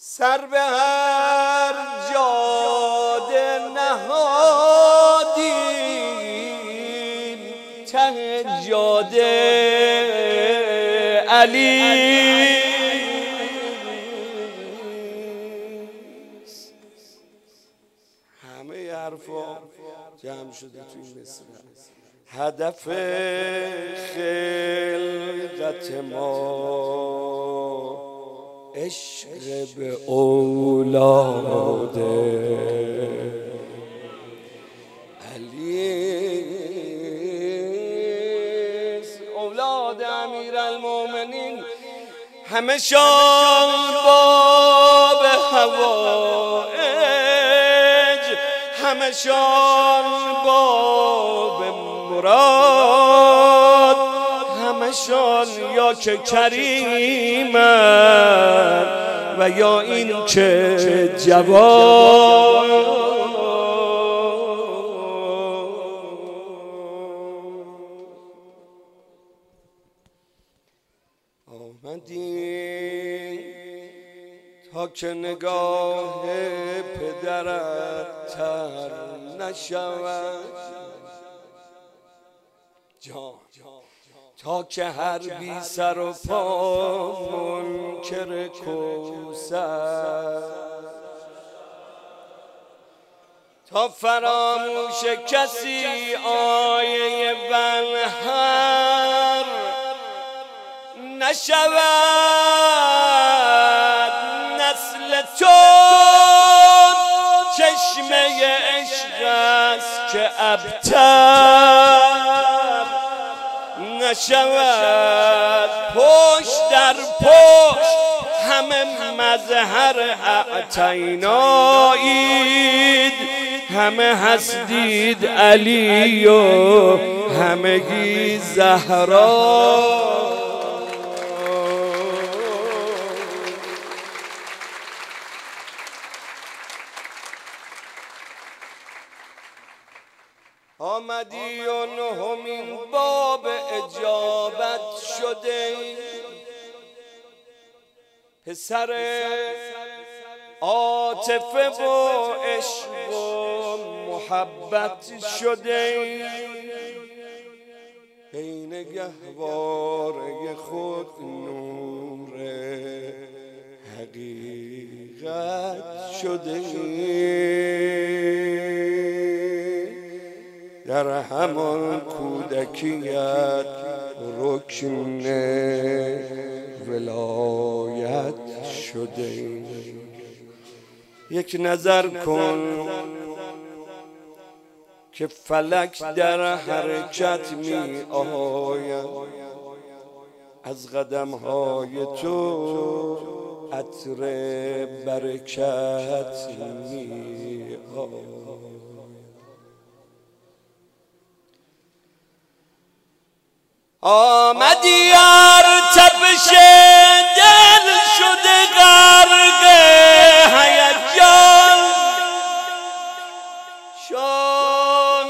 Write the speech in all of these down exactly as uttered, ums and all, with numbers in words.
سر به هر جاده نهادیم، ته جاده علی. همه حرفا جمع شده توی مصر. هدف خلقت ما عشق به اولاد علی، اولاد امیرالمومنین، همشان باب حوائج، همشان باب مراد، همشان یا که کریمن و یا این که جواد. آمدیم تا که نگاه پدرت تر نشود جان، تا که هر بی سر و پا منکر کوثر، تا فراموش کسی آیه بنهر نشود. نسل تو چشمه عشق است که ابتر نشود. پشت در پشت همه مظهر اعتینایید، همه هستید علی و همگی زهرا. آمدی و نهمین باب اجابت شده، پسر عاطفه و عشق و محبت شده. عین گهواره خود نور حقیقت شده، در همان کودکیت رکن ولایت شده. یک نظر کن که فلک در حرکت می آید، از قدم‌های تو عطر برکت می آید. آمدی ارتبش دل شده غرق هیجان، شاه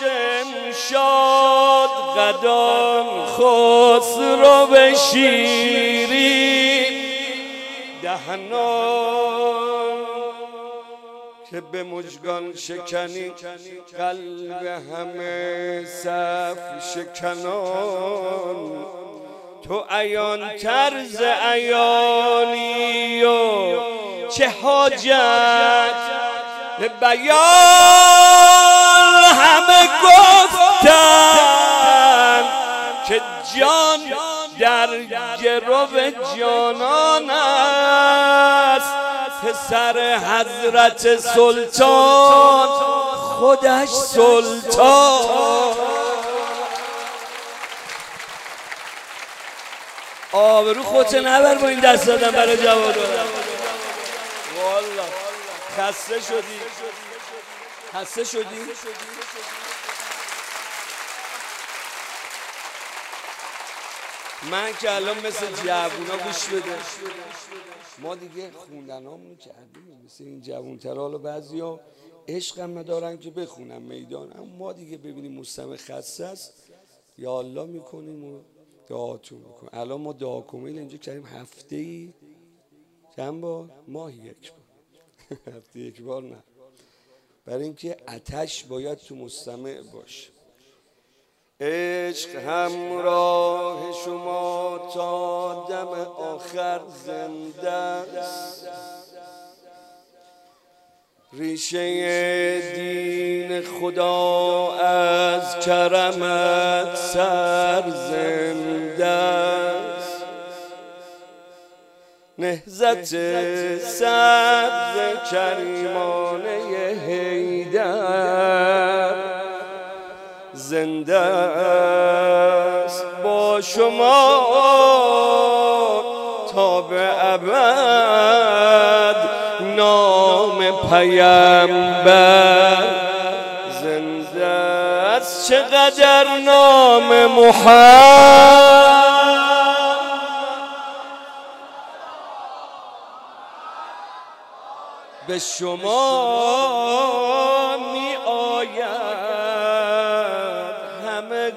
شمشاد قدان خسرو شیری دهنان، که به مژگان شکنی قلب همه صف شکنان. تو عیان طرز عیانی و چه حاجت به بیان، همه گفتن که جان در گرو جانان است. پسر حضرت سلطان خودش سلطان. آبرو خودت نبر با این دست دادن برای جواد. والله خسته شدی، خسته شدی. من که الان مثل جوونا گوش بده، ما دیگه خوندنامون کردیم مثل این جوونترها. حالا بعضیا عشق هم ندارن که بخونن میدان، اما ما دیگه ببینیم مستمع خسته است یا الله میکنیم و دعاتون میکنیم. الان ما دعا کمیل اینجا کردیم، هفته ای چند بار؟ ماهی یک بار هفته یک بار نه، برای اینکه آتش باید تو مستمع باشه. عشق همراه شما تا دم آخر زنده است، ریشه دین خدا از کرمت سرزنده است، نهضت سبز کریمانه حیدر زنده است با شما تا به ابد، نام پیامبر زنده است. چقدر نام محمد به شما می آید، همه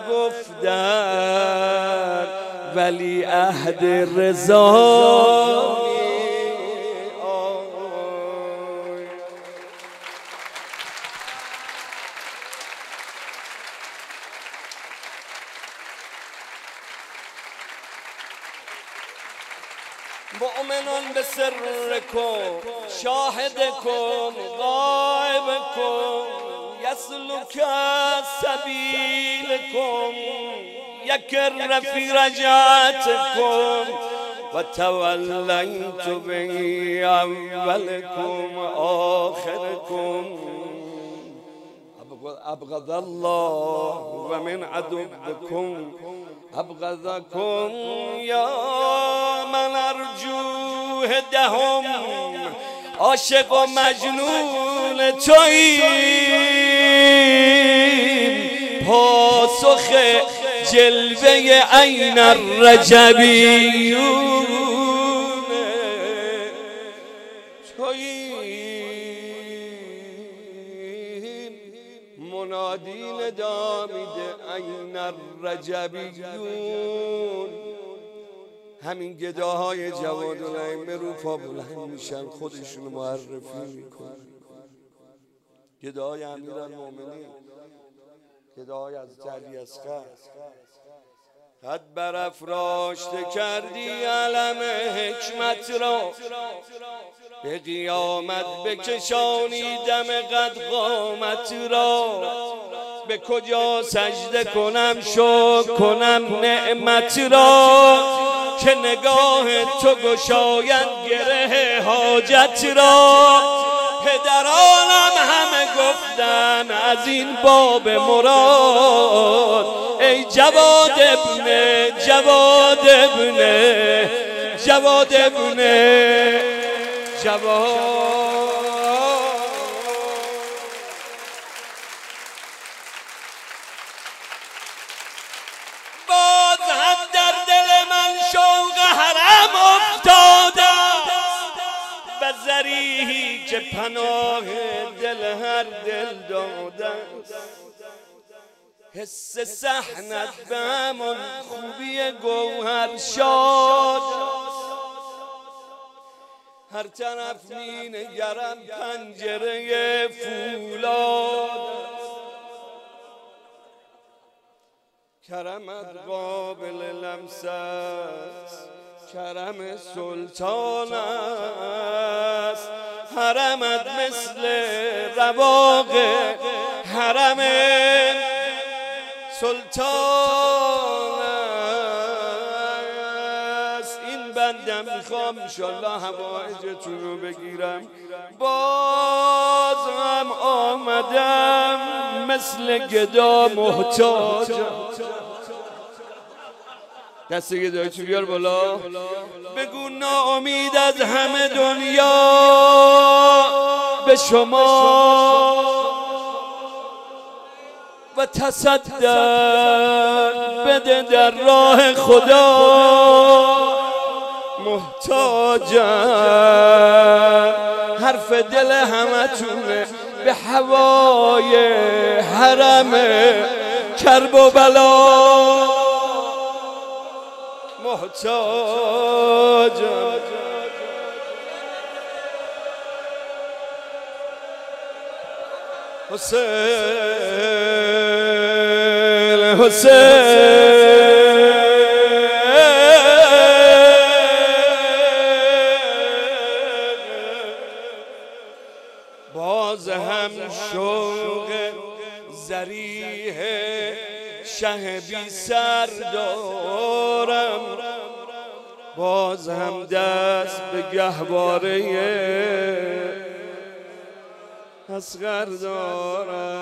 گفتن ولی عهد رضا می آید. مؤمنان به سرکم شاهدکم غائبکم یسلک سبیلکم یکر فی رجعتکم و تولیت به اولکم آخرکم. ابغض الله و من عدوکم ابغضکم یا من ارجو هدهم. عاشق و مجنون توییم، پاسخ جلوه عین الرجبیون توییم، منادی ندا میده عین الرجبیون. همین گداهای جوادالائمه رو پا بلند میشن، خودشونو معرفی میکنن. گداهای امیرالمومنین، گداهای حضرت علی اصغر. قد برافراشته کردی علم حکمت را، به قیامت بکشانی دم قد قامت را. به کجا سجده کنم شکر کنم نعمت را، که نگاه تو گشاید گره حاجت را. پدرانم همه گفتن از این باب مراد، ای جواد ابن جواد ابن جواد ابن جواد. باز هم در دل من شوق حرم افتادم، و ذریحی که پناه دل هر دل داده. حس صحنت به همان خوبی گوهر شاد، هر طرف می نگرم پنجره فولاد. کرمت قابل لمس است، کرم سلطان است. حرمت مثل رواق حرم سلطان است. این بندم میخوام انشالله حوائجتون رو بگیرم. باز هم آمدم مثل گدا محتاجم. دست گدایتون بیار بالا. بگو ناامید از همه دنیا به شما، و تصدق بده در راه خدا. محتاجم حرف دل همتونه به هوای حرم کرب و بلا. محتاجم حسین حسین باز هم شوق ذریح شه بی سر دارم، باز هم دست به گهواره اصغر دارم.